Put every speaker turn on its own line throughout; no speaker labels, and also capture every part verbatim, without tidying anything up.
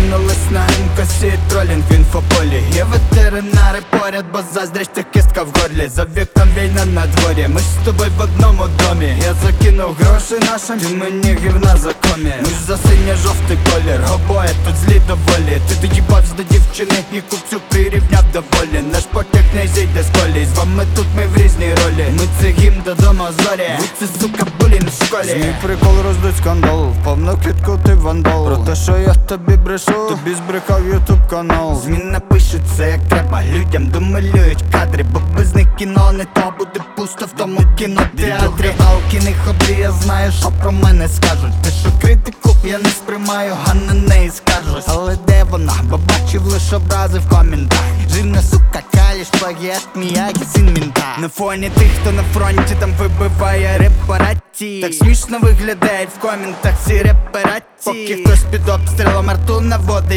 кинулись на МКСі, тролінг в інфополі. Є ветеринари поряд, бо заздрість та кістка в горлі. За вікном війна на дворі, ми ж з тобою в одному домі. Я закинув гроші нашим, ти мені гівна за комі. Ми ж за синьо-жовтий колір, обоє тут злі доволі. Ти доїбався до дівчини і купцю прирівняв до волі. Наш потяг не зійде з колії, з вами тут ми в різній ролі. Ми це гімн додому зорі, ви це сука булінг в школі.
Мій прикол роздуть скандал, впав на квітку ти вандал. Про те, що я тобі брешу, тобі збрехав ютуб канал.
Зміна пишеться як треба, людям домалюють кадри, бо без них кіно не то буде пусто в тому кінотеатрі. Палки не ходи, я знаю, що про мене скажуть. Те, що критику я не сприймаю, а на неї скаржусь. Але де вона? Бо бачив лише образи в коментах. Жирна сука, каліш, плагіат, міякі, син мінта. На фоні тих, хто на фронті там вибиває репарації. Так смішно виглядають в коментах ці репарації. Поки хтось під обстрілом арту наводить.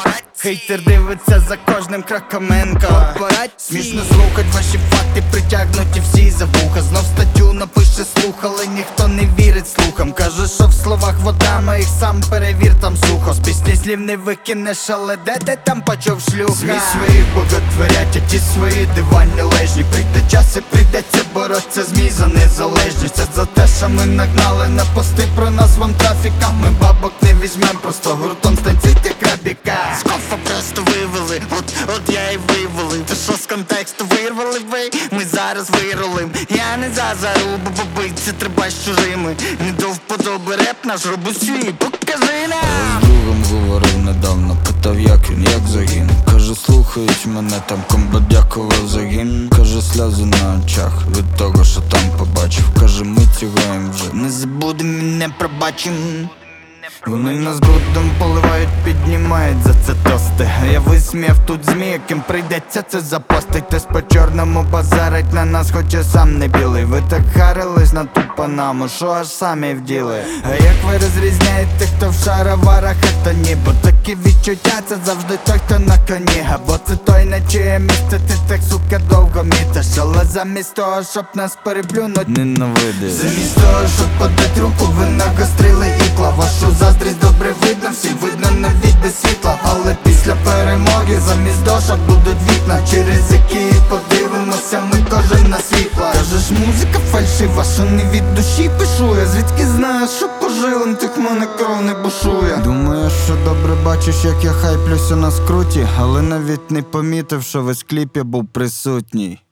Хейтер дивиться за кожним кроком корпорації. Смішно слухать ваші факти, притягнуті всі за вуха. Знов статтю напише слух, але ніхто не вірить слухам. Каже, що в словах вода, моїх сам перевір, там сухо. З пісні слів не викинеш, але де ти там почув шлюха? Змі своїх боготворять, а ті свої дивані лежні. Прийде час і прийдеться боротися змій за незалежність. Це за те, що ми нагнали на пости про нас вам трафіка. Ми бабок не візьмем, просто гуртом станційте крабіка.
Просто вивели, от, от я і вивалив. Ти що з контексту вирвали ви? Ми зараз вирулим. Я не за зарубу, бо биться треба з чужими. Не до вподоби реп наш, роби свій, покажи нам.
Я з другом говорив недавно, питав як він, як загін. Каже, слухають мене, там комбат дякував за гімн. Каже, сльози на очах від того, що там побачив. Каже, ми цігуєм вже,
Не забудем і не пробачим.
вони нас брудом поливають, піднімають за це тости.
Я висміяв тут змі, яким прийдеться це запостить. Тес по чорному базарить на нас, хоч я сам не білий. Ви так харились на ту панаму, що аж самі вділи. А як ви розрізняєте, хто в шароварах, а хто ні? Бо такі відчуття, це завжди той, хто на коні. Або це той, на чиє місце ти так, сука, довго мітиш. Але замість того, щоб нас переплюнуть,
ненавидиш.
замість того, щоб подати руку, ви нагострили ікла. Вашу заздрість добре видно, всім видно навіть без світла. Але після перемоги замість дошок будуть вікна, через які подивимося ми кожен на світла. Кажеш, музика фальшива, що не від душі пишу. Я звідки знаю, що по жилам тих мене кров не бушує.
Думаєш, що добре бачиш, як я хайплюся на скруті, але навіть не помітив, що весь кліп я був присутній.